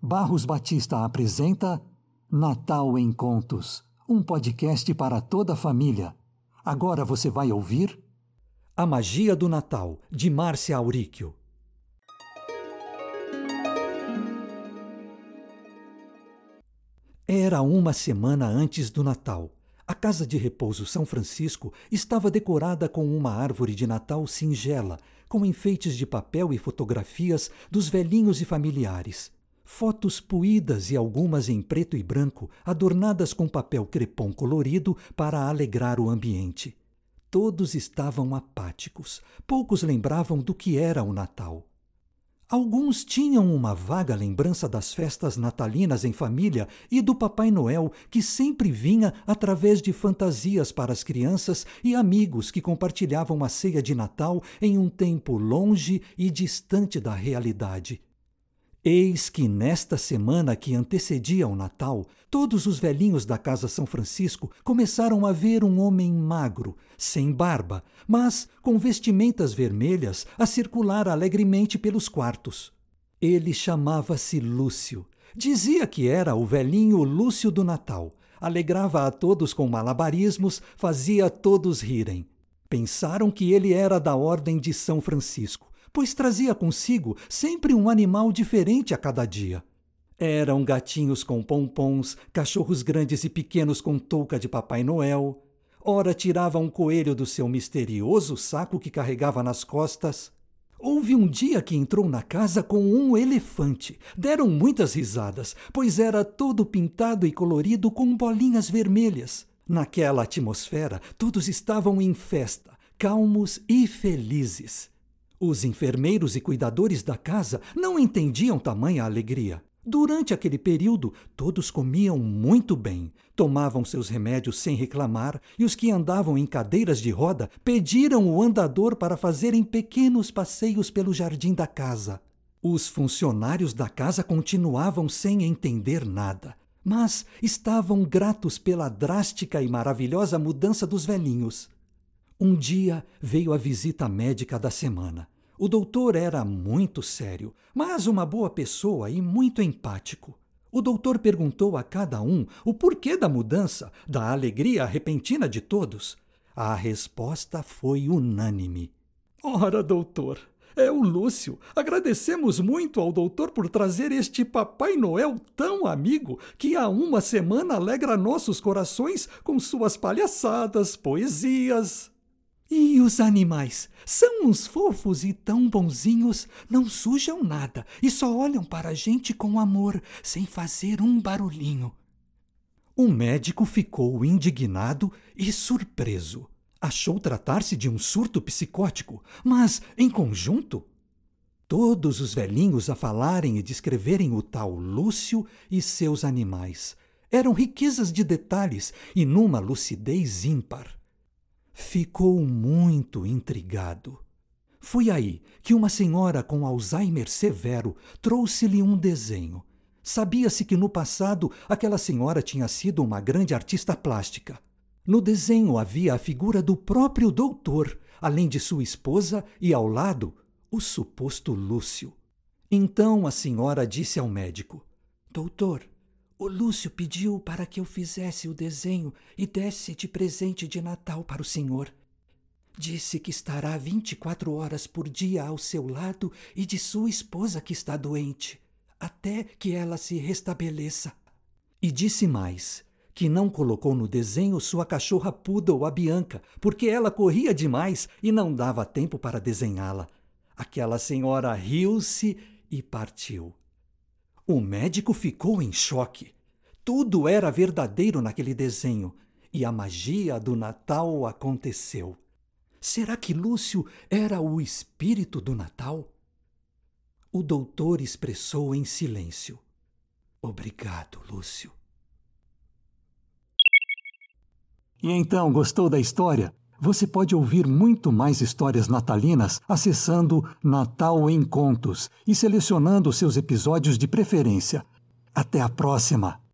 Barros Batista apresenta Natal em Contos, um podcast para toda a família. Agora você vai ouvir A Magia do Natal, de Márcia Auríquio. Era uma semana antes do Natal. A casa de repouso São Francisco estava decorada com uma árvore de Natal singela, com enfeites de papel e fotografias dos velhinhos e familiares. Fotos poídas e algumas em preto e branco, adornadas com papel crepom colorido para alegrar o ambiente. Todos estavam apáticos. Poucos lembravam do que era o Natal. Alguns tinham uma vaga lembrança das festas natalinas em família e do Papai Noel, que sempre vinha através de fantasias para as crianças e amigos que compartilhavam a ceia de Natal em um tempo longe e distante da realidade. Eis que nesta semana que antecedia o Natal, todos os velhinhos da Casa São Francisco começaram a ver um homem magro, sem barba, mas com vestimentas vermelhas, a circular alegremente pelos quartos. Ele chamava-se Lúcio. Dizia que era o velhinho Lúcio do Natal. Alegrava a todos com malabarismos, fazia todos rirem. Pensaram que ele era da Ordem de São Francisco, pois trazia consigo sempre um animal diferente a cada dia. Eram gatinhos com pompons, cachorros grandes e pequenos com touca de Papai Noel. Ora tirava um coelho do seu misterioso saco que carregava nas costas. Houve um dia que entrou na casa com um elefante. Deram muitas risadas, pois era todo pintado e colorido com bolinhas vermelhas. Naquela atmosfera, todos estavam em festa, calmos e felizes. Os enfermeiros e cuidadores da casa não entendiam tamanha alegria. Durante aquele período, todos comiam muito bem, tomavam seus remédios sem reclamar, e os que andavam em cadeiras de roda pediram o andador para fazerem pequenos passeios pelo jardim da casa. Os funcionários da casa continuavam sem entender nada, mas estavam gratos pela drástica e maravilhosa mudança dos velhinhos. Um dia veio a visita médica da semana. O doutor era muito sério, mas uma boa pessoa e muito empático. O doutor perguntou a cada um o porquê da mudança, da alegria repentina de todos. A resposta foi unânime. Ora, doutor, é o Lúcio. Agradecemos muito ao doutor por trazer este Papai Noel tão amigo que há uma semana alegra nossos corações com suas palhaçadas, poesias. E os animais? São uns fofos e tão bonzinhos, não sujam nada e só olham para a gente com amor, sem fazer um barulhinho. O médico ficou indignado e surpreso. Achou tratar-se de um surto psicótico, mas em conjunto? Todos os velhinhos a falarem e descreverem o tal Lúcio e seus animais. Eram riquezas de detalhes e numa lucidez ímpar. Ficou muito intrigado. Foi aí que uma senhora com Alzheimer severo trouxe-lhe um desenho. Sabia-se que no passado aquela senhora tinha sido uma grande artista plástica. No desenho havia a figura do próprio doutor, além de sua esposa e ao lado o suposto Lúcio. Então a senhora disse ao médico: "Doutor, o Lúcio pediu para que eu fizesse o desenho e desse de presente de Natal para o senhor. Disse que estará 24 horas por dia ao seu lado e de sua esposa que está doente, até que ela se restabeleça." E disse mais, que não colocou no desenho sua cachorra poodle, a Bianca, porque ela corria demais e não dava tempo para desenhá-la. Aquela senhora riu-se e partiu. O médico ficou em choque. Tudo era verdadeiro naquele desenho e a magia do Natal aconteceu. Será que Lúcio era o espírito do Natal? O doutor expressou em silêncio: "Obrigado, Lúcio." E então, gostou da história? Você pode ouvir muito mais histórias natalinas acessando Natal em Contos e selecionando seus episódios de preferência. Até a próxima!